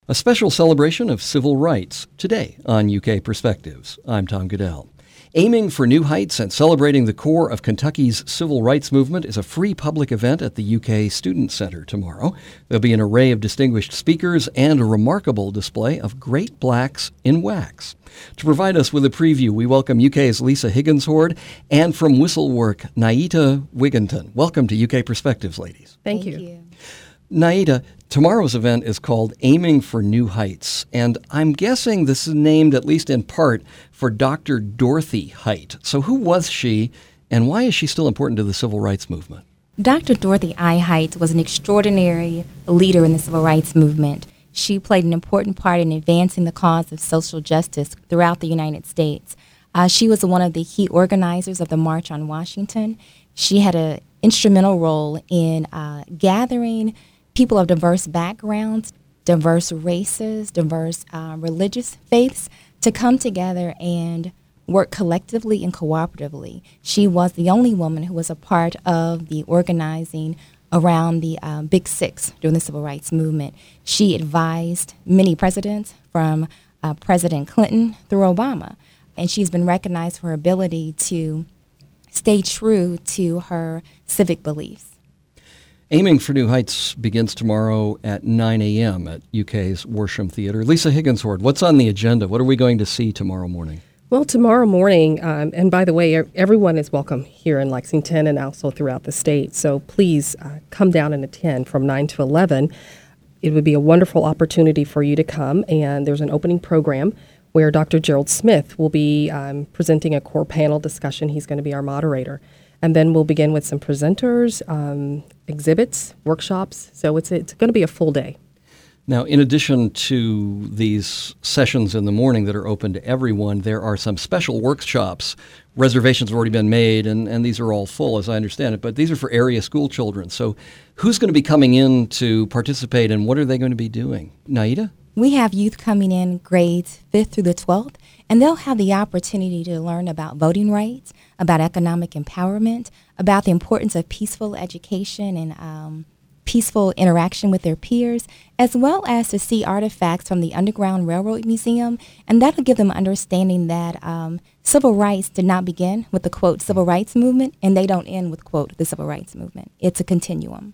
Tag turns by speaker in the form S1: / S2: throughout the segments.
S1: A special celebration of civil rights today on UK Perspectives. I'm Tom Goodell. Aiming for New Heights and Celebrating the Core of Kentucky's Civil Rights Movement is a free public event at the UK Student Centre tomorrow. There'll be an array of distinguished speakers and a remarkable display of great blacks in wax. To provide us with a preview, we welcome UK's Lisa Higginshoard and from Whistlework, Naita Wigginton. Welcome to UK Perspectives, ladies.
S2: Thank you.
S1: Naita, tomorrow's event is called Aiming for New Heights, and I'm guessing this is named, at least in part, for Dr. Dorothy Height. So who was she, and why is she still important to the civil rights movement?
S2: Dr. Dorothy I. Height was an extraordinary leader in the civil rights movement. She played an important part in advancing the cause of social justice throughout the United States. She was one of the key organizers of the March on Washington. She had an instrumental role in gathering people of diverse backgrounds, diverse races, diverse religious faiths to come together and work collectively and cooperatively. She was the only woman who was a part of the organizing around the Big Six during the civil rights movement. She advised many presidents from President Clinton through Obama, and she's been recognized for her ability to stay true to her civic beliefs.
S1: Aiming for New Heights begins tomorrow at 9 a.m. at UK's Worsham Theatre. Lisa Higginshoard, what's on the agenda? What are we going to see tomorrow morning?
S3: Well, tomorrow morning, and by the way, everyone is welcome here in Lexington and also throughout the state, so please come down and attend from 9 to 11. It would be a wonderful opportunity for you to come, and there's an opening program where Dr. Gerald Smith will be presenting a core panel discussion. He's going to be our moderator. And then we'll begin with some presenters, exhibits, workshops. So it's going to be a full day.
S1: Now, in addition to these sessions in the morning that are open to everyone, there are some special workshops. Reservations have already been made, and these are all full, as I understand it. But these are for area school children. So who's going to be coming in to participate, and what are they going to be doing? Naita?
S2: We have youth coming in grades 5th through the 12th, and they'll have the opportunity to learn about voting rights, about economic empowerment, about the importance of peaceful education and peaceful interaction with their peers, as well as to see artifacts from the Underground Railroad Museum, and that'll give them understanding that civil rights did not begin with the, quote, civil rights movement, and they don't end with, quote, the civil rights movement. It's a continuum.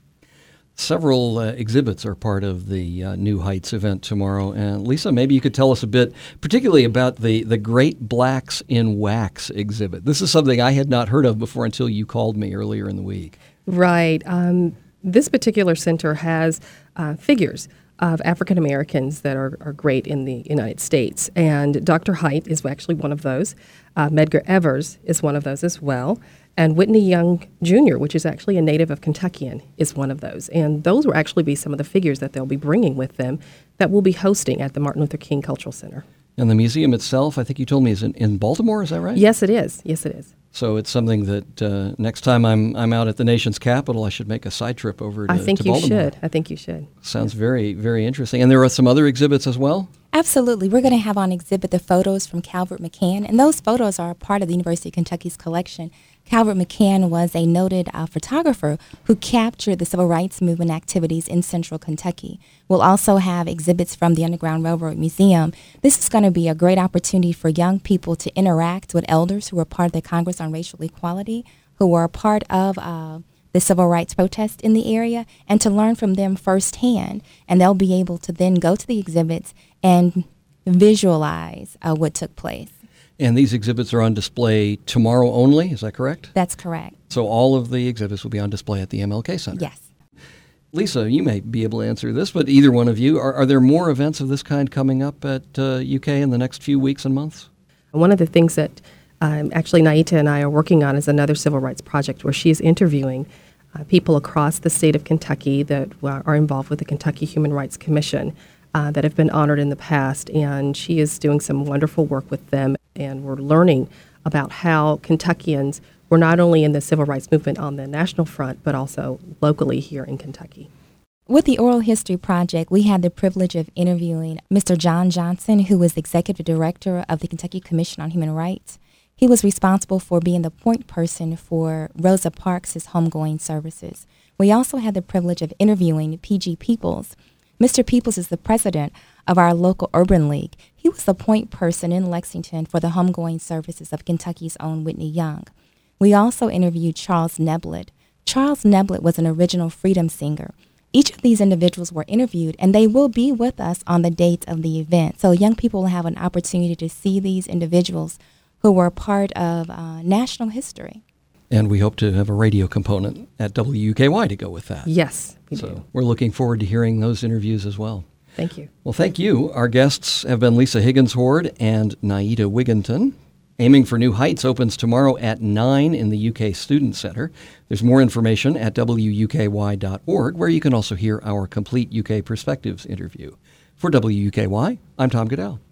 S1: Several exhibits are part of the New Heights event tomorrow. And Lisa, maybe you could tell us a bit, particularly about the Great Blacks in Wax exhibit. This is something I had not heard of before until you called me earlier in the week.
S3: Right. This particular center has figures of African Americans that are great in the United States. And Dr. Height is actually one of those. Medgar Evers is one of those as well. And Whitney Young Jr., which is actually a native of Kentuckian, is one of those. And those will actually be some of the figures that they'll be bringing with them that we'll be hosting at the Martin Luther King Cultural Center.
S1: And the museum itself, I think you told me, is in Baltimore, is that right?
S3: Yes, it is. Yes, it is.
S1: So it's something that next time I'm out at the nation's capital, I should make a side trip over to Baltimore.
S3: I think you should.
S1: Sounds very, very interesting. And there are some other exhibits as well?
S2: Absolutely. We're going to have on exhibit the photos from Calvert McCann, and those photos are a part of the University of Kentucky's collection. Calvert McCann was a noted photographer who captured the civil rights movement activities in central Kentucky. We'll also have exhibits from the Underground Railroad Museum. This is going to be a great opportunity for young people to interact with elders who are part of the Congress on Racial Equality, who were a part of the civil rights protest in the area, and to learn from them firsthand. And they'll be able to then go to the exhibits and visualize what took place.
S1: And these exhibits are on display tomorrow only, is that correct?
S2: That's correct.
S1: So all of the exhibits will be on display at the MLK Center?
S2: Yes.
S1: Lisa, you may be able to answer this, but either one of you, are there more events of this kind coming up at UK in the next few weeks and months?
S3: One of the things that actually Naita and I are working on is another civil rights project where she is interviewing people across the state of Kentucky that are involved with the Kentucky Human Rights Commission that have been honored in the past, and she is doing some wonderful work with them, and we're learning about how Kentuckians were not only in the civil rights movement on the national front, but also locally here in Kentucky.
S2: With the Oral History Project, we had the privilege of interviewing Mr. John Johnson, who was Executive Director of the Kentucky Commission on Human Rights. He was responsible for being the point person for Rosa Parks' homegoing services. We also had the privilege of interviewing P.G. Peoples. Mr. Peoples is the president of our local urban league. He was the point person in Lexington for the homegoing services of Kentucky's own Whitney Young. We also interviewed Charles Neblett. Charles Neblett was an original freedom singer. Each of these individuals were interviewed, and they will be with us on the dates of the event. So young people will have an opportunity to see these individuals who were part of national history.
S1: And we hope to have a radio component at WUKY to go with that.
S3: Yes, we do.
S1: We're looking forward to hearing those interviews as well.
S3: Thank you.
S1: Well, thank you. Our guests have been Lisa Higgins-Hord and Naida Wigginton. Aiming for New Heights opens tomorrow at 9 in the UK Student Center. There's more information at WUKY.org, where you can also hear our complete UK Perspectives interview. For WUKY, I'm Tom Goodell.